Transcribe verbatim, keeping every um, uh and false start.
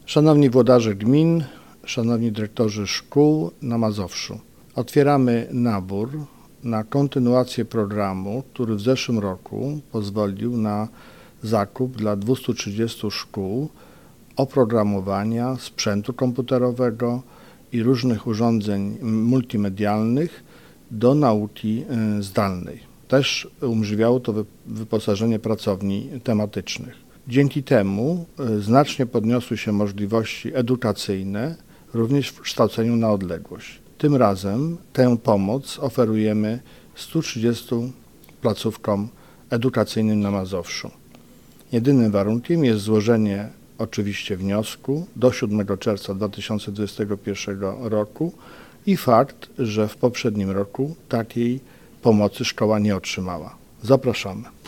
Szanowni włodarze gmin, szanowni dyrektorzy szkół na Mazowszu. Otwieramy nabór na kontynuację programu, który w zeszłym roku pozwolił na zakup dla dwustu trzydziestu szkół oprogramowania, sprzętu komputerowego i różnych urządzeń multimedialnych do nauki zdalnej. Też umożliwiało to wyposażenie pracowni tematycznych. Dzięki temu znacznie podniosły się możliwości edukacyjne, również w kształceniu na odległość. Tym razem tę pomoc oferujemy stu trzydziestu placówkom edukacyjnym na Mazowszu. Jedynym warunkiem jest złożenie oczywiście wniosku do siódmego czerwca dwa tysiące dwudziestego pierwszego roku i fakt, że w poprzednim roku takiej pomocy szkoła nie otrzymała. Zapraszamy.